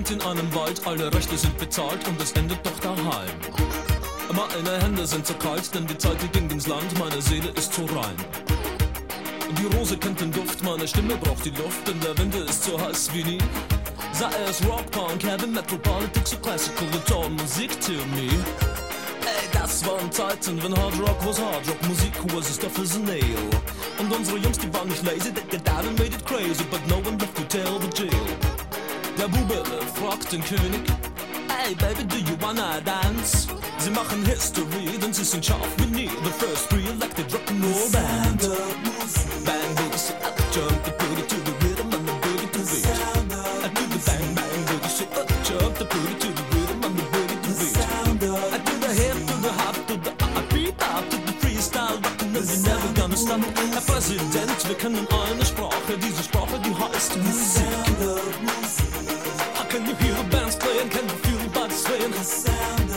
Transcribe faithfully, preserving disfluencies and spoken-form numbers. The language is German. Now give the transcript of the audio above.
Band in einem Wald, alle Rechte sind bezahlt und es endet doch daheim. Meine Hände sind so kalt, denn die Zeit die ging ins Land, meine Seele ist so rein. Die Rose kennt den Duft, meine Stimme braucht die Luft, denn der Wind ist so heiß wie nie. Sei es Rock, Punk, Heavy Metal, Politics or Classical, it's all Musik to me. Ey, das waren Zeiten, wenn Hard Rock was Hard Rock, Musik was as tough as a nail. Und unsere Jungs, die waren nicht lazy, they get out and made it crazy, but no one left to tell the jail. Der Bube fragt den König, hey baby, do you wanna dance? Sie machen History, denn sie sind scharf wie nie, the first re-elected rock'n'roll band. Bang, boogie, say up, jump the booty to the rhythm and the boogie to beat. I do the bang, bang, boogie, say up, jump the booty to the rhythm and the boogie to beat. I do the hip to the hop to the uh, beat up to the freestyle rockin' and you're never gonna stop. Herr Präsident, wir kennen eine Sprache, diese Sprache, die heißt Musik. How can you hear the bands playing, can you feel the bodies swaying?